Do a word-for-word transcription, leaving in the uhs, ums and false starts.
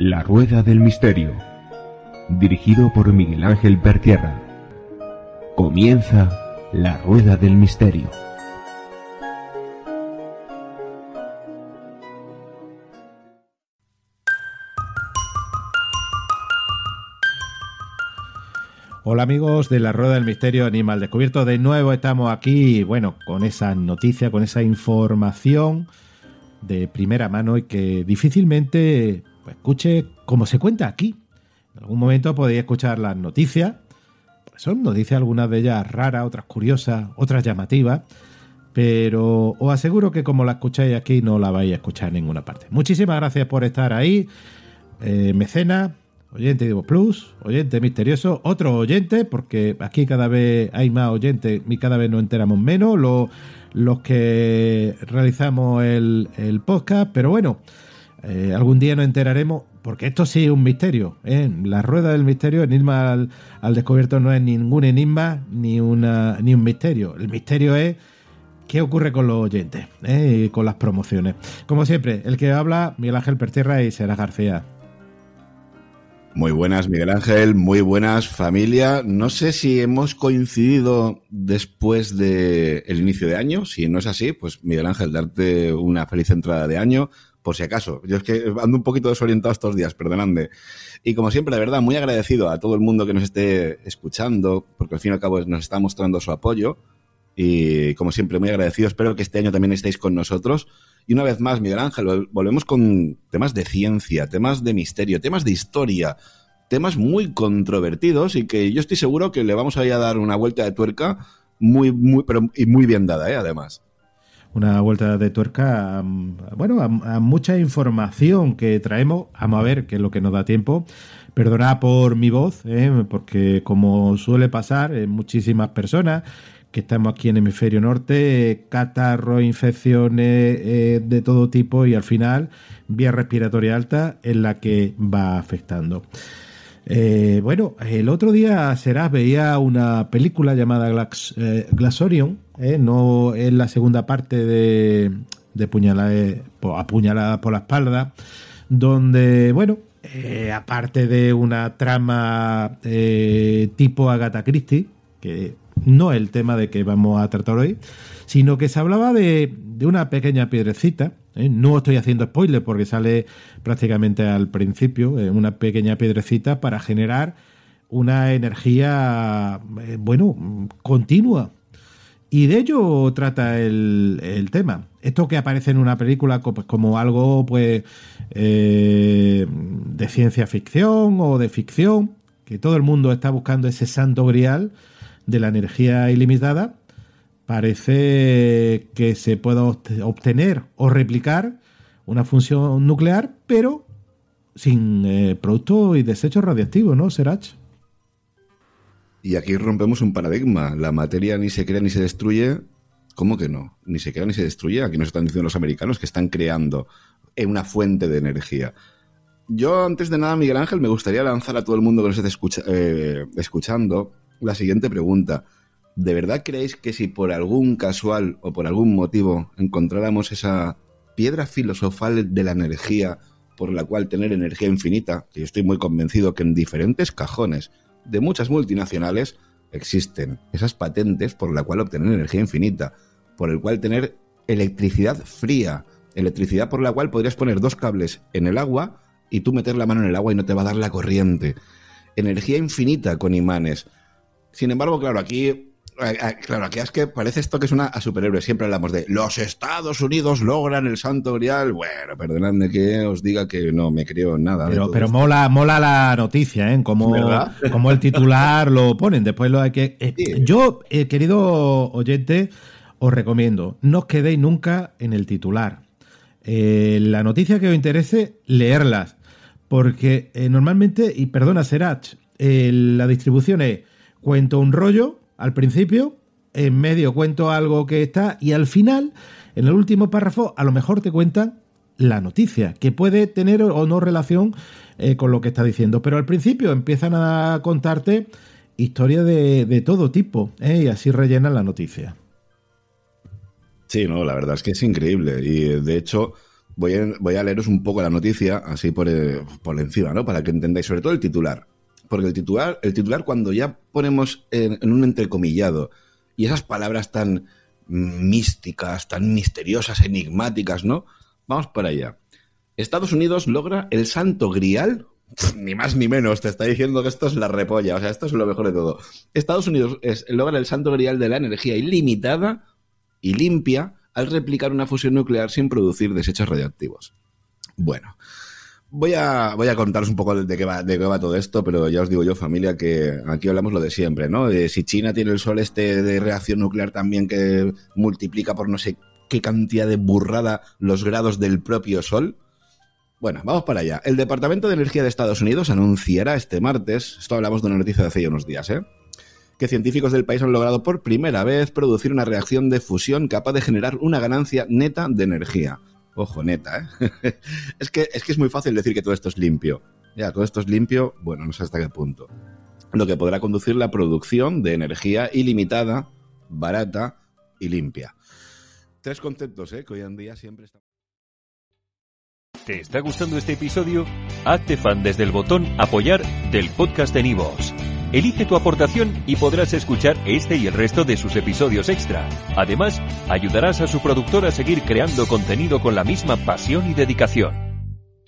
La Rueda del Misterio, dirigido por Miguel Ángel Pertierra. Comienza La Rueda del Misterio. Hola amigos de La Rueda del Misterio, Animal Descubierto. De nuevo estamos aquí, bueno, con esa noticia, con esa información de primera mano y que difícilmente pues, escuche como se cuenta aquí. En algún momento podéis escuchar las noticias. Pues son noticias, algunas de ellas raras, otras curiosas, otras llamativas. Pero os aseguro que como la escucháis aquí no la vais a escuchar en ninguna parte. Muchísimas gracias por estar ahí. Eh, mecenas, oyente de Ivo Plus, oyente misterioso, otro oyente, porque aquí cada vez hay más oyentes y cada vez nos enteramos menos los, los que realizamos el, el podcast, pero bueno, eh, algún día nos enteraremos, porque esto sí es un misterio, ¿eh? La Rueda del Misterio, enigma al, al descubierto no es ningún enigma ni, una, ni un misterio. El misterio es qué ocurre con los oyentes, ¿eh? Y con las promociones. Como siempre, el que habla, Miguel Ángel Pertierra y Sera García. Muy buenas, Miguel Ángel, muy buenas, familia. No sé si hemos coincidido después del inicio de año. Si no es así, pues Miguel Ángel, darte una feliz entrada de año, por si acaso. Yo es que ando un poquito desorientado estos días, perdonadme. Y como siempre, de verdad, muy agradecido a todo el mundo que nos esté escuchando, porque al fin y al cabo nos está mostrando su apoyo. Y como siempre, muy agradecido. Espero que este año también estéis con nosotros. Y una vez más, Miguel Ángel, volvemos con temas de ciencia, temas de misterio, temas de historia, temas muy controvertidos y que yo estoy seguro que le vamos a ir a dar una vuelta de tuerca muy, muy, pero y muy bien dada, ¿eh? Además. Una vuelta de tuerca, a, bueno, a, a mucha información que traemos. Vamos a ver qué es lo que nos da tiempo. Perdonad por mi voz, ¿eh? Porque como suele pasar en muchísimas personas que estamos aquí en Hemisferio Norte, catarro, infecciones eh, de todo tipo y al final vía respiratoria alta es la que va afectando. Eh, bueno, el otro día, Serás, veía una película llamada Glax, eh, Glassorion, eh, no es la segunda parte de, de Puñalada, Apuñalada por la espalda, donde, bueno, eh, aparte de una trama eh, tipo Agatha Christie, que no el tema de que vamos a tratar hoy, sino que se hablaba de, de una pequeña piedrecita, ¿eh? No estoy haciendo spoiler porque sale prácticamente al principio, eh, una pequeña piedrecita para generar una energía, eh, bueno, continua. Y de ello trata el, el tema. Esto que aparece en una película pues, como algo pues eh, de ciencia ficción o de ficción, que todo el mundo está buscando ese santo grial de la energía ilimitada, parece que se puede obtener o replicar una función nuclear, pero sin eh, productos y desechos radiactivos, ¿no, Serach? Y aquí rompemos un paradigma. La materia ni se crea ni se destruye. ¿Cómo que no? Ni se crea ni se destruye. Aquí nos están diciendo los americanos que están creando una fuente de energía. Yo, antes de nada, Miguel Ángel, me gustaría lanzar a todo el mundo que nos esté escucha, eh, escuchando la siguiente pregunta. ¿De verdad creéis que si por algún casual o por algún motivo encontráramos esa piedra filosofal de la energía por la cual tener energía infinita, que yo estoy muy convencido que en diferentes cajones de muchas multinacionales existen esas patentes por la cual obtener energía infinita, por el cual tener electricidad fría, electricidad por la cual podrías poner dos cables en el agua y tú meter la mano en el agua y no te va a dar la corriente, energía infinita con imanes? Sin embargo, claro, aquí, claro, aquí es que parece esto que es una a superhéroe. Siempre hablamos de los Estados Unidos logran el santo grial. Bueno, perdonadme que os diga que no me creo nada. Pero, de pero esto. mola, mola la noticia, ¿eh? Como, como el titular lo ponen. Después lo hay que. Eh, Sí. Yo, eh, querido oyente, os recomiendo, no os quedéis nunca en el titular. Eh, la noticia que os interese, leerlas. Porque eh, normalmente, y perdona, Serach, eh, la distribución es: cuento un rollo al principio, en medio cuento algo que está y al final, en el último párrafo, a lo mejor te cuentan la noticia, que puede tener o no relación eh, con lo que está diciendo. Pero al principio empiezan a contarte historias de, de todo tipo, ¿eh? Y así rellenan la noticia. Sí, no, la verdad es que es increíble. Y de hecho, Voy a, voy a leeros un poco la noticia, así por, eh, por encima, ¿no? Para que entendáis, sobre todo el titular. Porque el titular, el titular cuando ya ponemos en, en un entrecomillado y esas palabras tan místicas, tan misteriosas, enigmáticas, ¿no? Vamos para allá. Estados Unidos logra el santo grial, ni más ni menos, te está diciendo que esto es la repolla, o sea, esto es lo mejor de todo. Estados Unidos es, logra el santo grial de la energía ilimitada y limpia al replicar una fusión nuclear sin producir desechos radioactivos. Bueno, voy a, voy a contaros un poco de qué va, de qué va todo esto, pero ya os digo yo, familia, que aquí hablamos lo de siempre, ¿no? De si China tiene el sol este de reacción nuclear también que multiplica por no sé qué cantidad de burrada los grados del propio sol. Bueno, vamos para allá. El Departamento de Energía de Estados Unidos anunciará este martes, esto hablamos de una noticia de hace ya unos días, ¿eh? que científicos del país han logrado por primera vez producir una reacción de fusión capaz de generar una ganancia neta de energía. Ojo, neta, ¿eh? es que, es que es muy fácil decir que todo esto es limpio. Ya, todo esto es limpio, bueno, no sé hasta qué punto. Lo que podrá conducir la producción de energía ilimitada, barata y limpia. Tres conceptos, ¿eh? Que hoy en día siempre están... ¿Te está gustando este episodio? Hazte fan desde el botón Apoyar del podcast de Nivos. Elige tu aportación y podrás escuchar este y el resto de sus episodios extra. Además, ayudarás a su productor a seguir creando contenido con la misma pasión y dedicación.